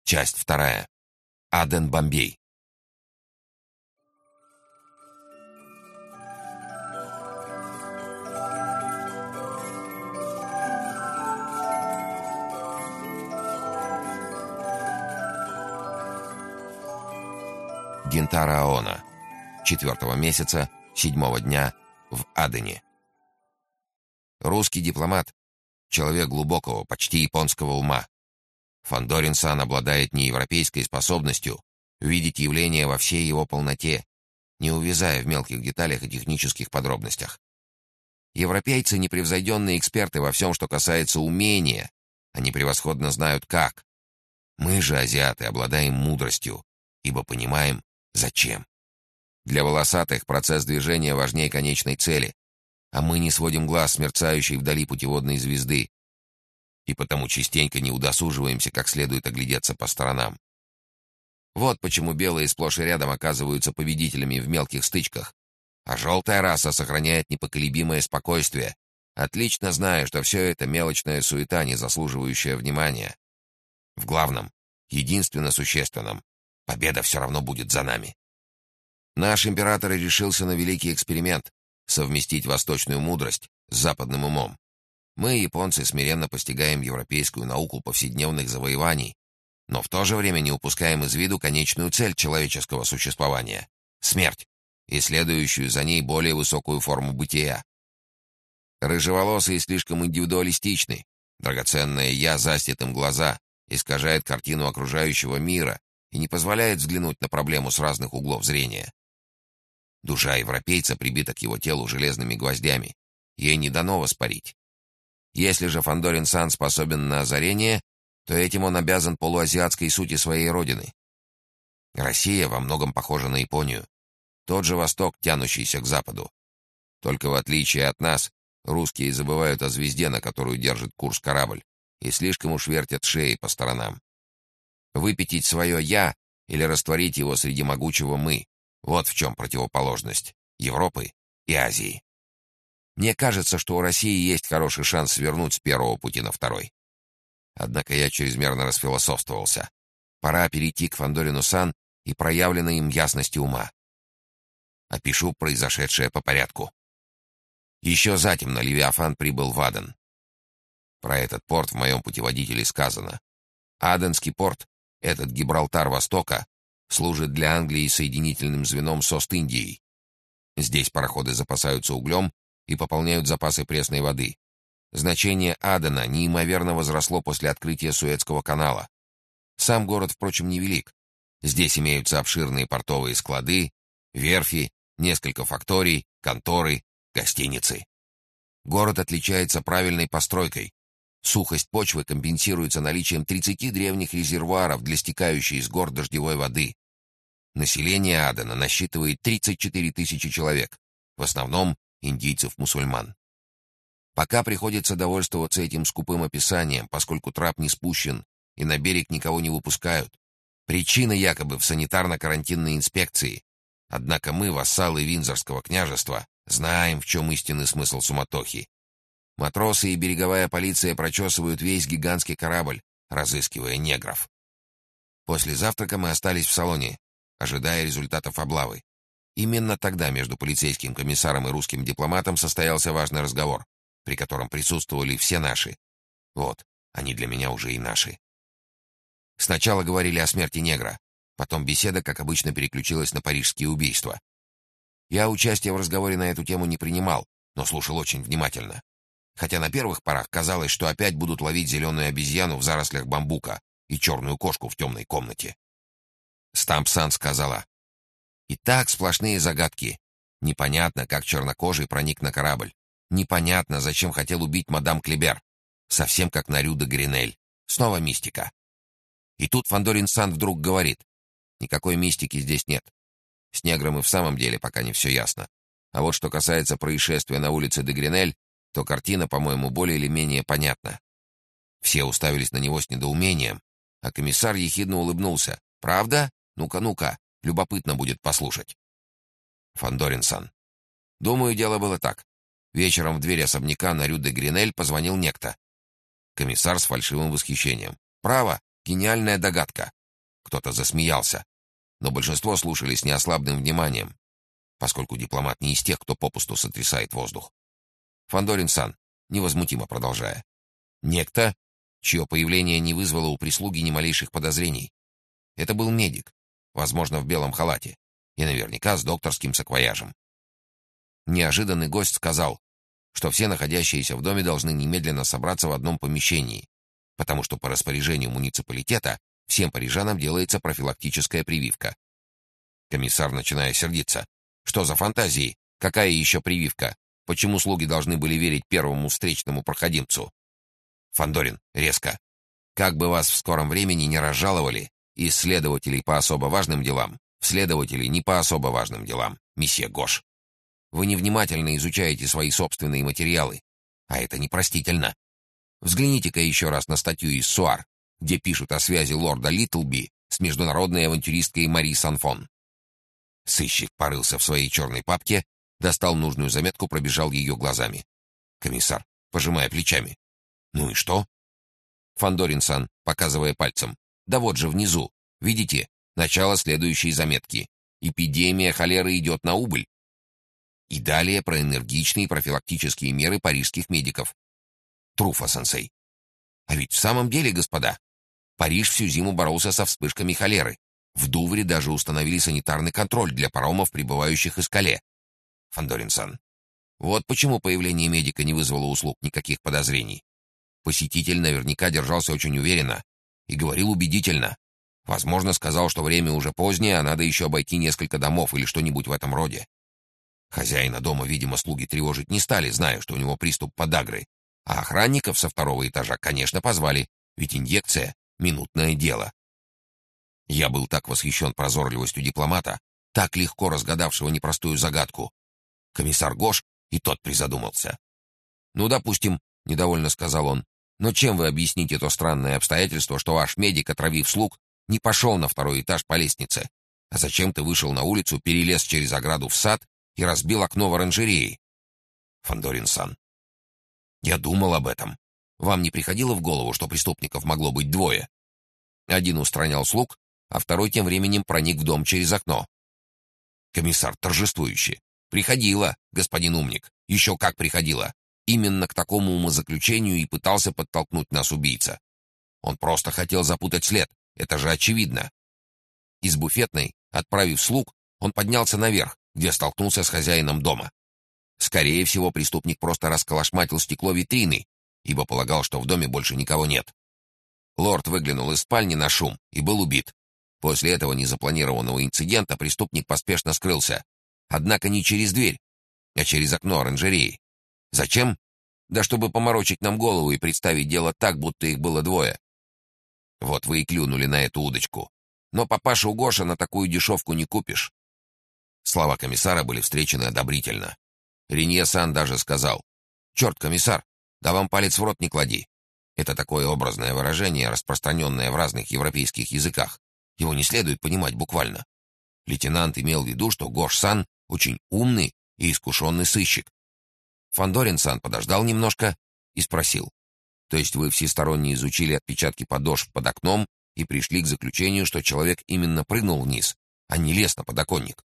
Часть 2. Аден, Бомбей. Гентара Аона. 4-го месяца, 7-го дня, в Адене. Русский дипломат — человек глубокого, почти японского ума. Фандорин-сан обладает неевропейской способностью видеть явление во всей его полноте, не увязая в мелких деталях и технических подробностях. Европейцы — непревзойденные эксперты во всем, что касается умения. Они превосходно знают, как. Мы же, азиаты, обладаем мудростью, ибо понимаем, зачем. Для волосатых процесс движения важнее конечной цели, а мы не сводим глаз с мерцающей вдали путеводной звезды, и потому частенько не удосуживаемся как следует оглядеться по сторонам. Вот почему белые сплошь и рядом оказываются победителями в мелких стычках, а желтая раса сохраняет непоколебимое спокойствие, отлично зная, что все это мелочная суета, не заслуживающая внимания. В главном, единственно существенном, победа все равно будет за нами. Наш император и решился на великий эксперимент — совместить восточную мудрость с западным умом. Мы, японцы, смиренно постигаем европейскую науку повседневных завоеваний, но в то же время не упускаем из виду конечную цель человеческого существования — смерть, и следующую за ней более высокую форму бытия. Рыжеволосые слишком индивидуалистичны, драгоценное «я» застит им глаза, искажает картину окружающего мира и не позволяет взглянуть на проблему с разных углов зрения. Душа европейца прибита к его телу железными гвоздями. Ей не дано воспарить. Если же Фандорин-сан способен на озарение, то этим он обязан полуазиатской сути своей родины. Россия во многом похожа на Японию. Тот же Восток, тянущийся к Западу. Только в отличие от нас, русские забывают о звезде, на которую держит курс корабль, и слишком уж вертят шеи по сторонам. Выпятить свое «я» или растворить его среди могучего «мы» — вот в чем противоположность Европы и Азии. Мне кажется, что у России есть хороший шанс свернуть с первого пути на второй. Однако я чрезмерно расфилософствовался. Пора перейти к Фандорину-сан и проявленной им ясности ума. Опишу произошедшее по порядку. Еще затемно Левиафан прибыл в Аден. Про этот порт в моем путеводителе сказано. Аденский порт, этот Гибралтар Востока, служит для Англии соединительным звеном с Ост-Индией. Здесь пароходы запасаются углем и пополняют запасы пресной воды. Значение Адена неимоверно возросло после открытия Суэцкого канала. Сам город, впрочем, невелик. Здесь имеются обширные портовые склады, верфи, несколько факторий, конторы, гостиницы. Город отличается правильной постройкой. Сухость почвы компенсируется наличием 30 древних резервуаров для стекающей из гор дождевой воды. Население Адена насчитывает 34 тысячи человек, в основном индийцев-мусульман. Пока приходится довольствоваться этим скупым описанием, поскольку трап не спущен и на берег никого не выпускают. Причина якобы в санитарно-карантинной инспекции. Однако мы, вассалы Виндзорского княжества, знаем, в чем истинный смысл суматохи. Матросы и береговая полиция прочесывают весь гигантский корабль, разыскивая негров. После завтрака мы остались в салоне, ожидая результатов облавы. Именно тогда между полицейским комиссаром и русским дипломатом состоялся важный разговор, при котором присутствовали все наши. Вот, они для меня уже и наши. Сначала говорили о смерти негра, потом беседа, как обычно, переключилась на парижские убийства. Я участия в разговоре на эту тему не принимал, но слушал очень внимательно. Хотя на первых порах казалось, что опять будут ловить зеленую обезьяну в зарослях бамбука и черную кошку в темной комнате. Стамп-сан сказала: «Итак, сплошные загадки. Непонятно, как чернокожий проник на корабль. Непонятно, зачем хотел убить мадам Клибер. Совсем как на Рю де Гренель. Снова мистика». И тут Фандорин-сан вдруг говорит: «Никакой мистики здесь нет. С негром и в самом деле пока не все ясно. А вот что касается происшествия на улице де Гренель, то картина, по-моему, более или менее понятна». Все уставились на него с недоумением, а комиссар ехидно улыбнулся. «Правда? Ну-ка, любопытно будет послушать». Фандорин-сан: «Думаю, дело было так. Вечером в дверь особняка на Рю де Гренель позвонил некто». Комиссар с фальшивым восхищением: «Право, гениальная догадка. Кто-то засмеялся, но большинство слушали с неослабным вниманием, поскольку дипломат не из тех, кто попусту сотрясает воздух. Фандорин-сан, невозмутимо продолжая. Некто, чье появление не вызвало у прислуги ни малейших подозрений. Это был медик, возможно, в белом халате, и наверняка с докторским саквояжем. Неожиданный гость сказал, что все находящиеся в доме должны немедленно собраться в одном помещении, потому что по распоряжению муниципалитета всем парижанам делается профилактическая прививка. Комиссар, начиная сердиться. Что за фантазии? Какая еще прививка? Почему слуги должны были верить первому встречному проходимцу? Фандорин, резко. Как бы вас в скором времени не разжаловали из следователей по особо важным делам в следователей не по особо важным делам, месье Гош. Вы невнимательно изучаете свои собственные материалы, а это непростительно. Взгляните-ка еще раз на статью из Суар, где пишут о связи лорда Литлби с международной авантюристкой Мари Санфон. Сыщик порылся в своей черной папке, достал нужную заметку, пробежал ее глазами. Комиссар, пожимая плечами. Ну и что? Фандорин-сан, показывая пальцем. Да вот же внизу. Видите? Начало следующей заметки. Эпидемия холеры идет на убыль. И далее про энергичные профилактические меры парижских медиков. Труфа-сенсей. А ведь в самом деле, господа, Париж всю зиму боролся со вспышками холеры. В Дувре даже установили санитарный контроль для паромов, прибывающих из Кале. Фандорин-сан. Вот почему появление медика не вызвало у слуг никаких подозрений. Посетитель наверняка держался очень уверенно и говорил убедительно. Возможно, сказал, что время уже позднее, а надо еще обойти несколько домов или что-нибудь в этом роде. Хозяина дома, видимо, слуги тревожить не стали, зная, что у него приступ подагры. А охранников со второго этажа, конечно, позвали, ведь инъекция — минутное дело. Я был так восхищен прозорливостью дипломата, так легко разгадавшего непростую загадку. Комиссар Гош и тот призадумался. «Ну, допустим», — недовольно сказал он, «но чем вы объясните то странное обстоятельство, что ваш медик, отравив слуг, не пошел на второй этаж по лестнице, а зачем-то вышел на улицу, перелез через ограду в сад и разбил окно в оранжерее?» Фандорин-сан. «Я думал об этом. Вам не приходило в голову, что преступников могло быть двое? Один устранял слуг, а второй тем временем проник в дом через окно». Комиссар торжествующе. «Приходило, господин умник. Еще как приходило. Именно к такому умозаключению и пытался подтолкнуть нас убийца. Он просто хотел запутать след. Это же очевидно». Из буфетной, отправив слуг, он поднялся наверх, где столкнулся с хозяином дома. Скорее всего, преступник просто расколошматил стекло витрины, ибо полагал, что в доме больше никого нет. Лорд выглянул из спальни на шум и был убит. После этого незапланированного инцидента преступник поспешно скрылся. Однако не через дверь, а через окно оранжереи. Зачем? Да чтобы поморочить нам голову и представить дело так, будто их было двое. Вот вы и клюнули на эту удочку. Но папашу Гоша на такую дешевку не купишь. Слова комиссара были встречены одобрительно. Ренье-сан даже сказал: «Черт, комиссар, да вам палец в рот не клади». Это такое образное выражение, распространенное в разных европейских языках. Его не следует понимать буквально. Лейтенант имел в виду, что Гош-сан очень умный и искушенный сыщик. Фандорин-сан подождал немножко и спросил: «То есть вы всесторонне изучили отпечатки подошв под окном и пришли к заключению, что человек именно прыгнул вниз, а не лез на подоконник?»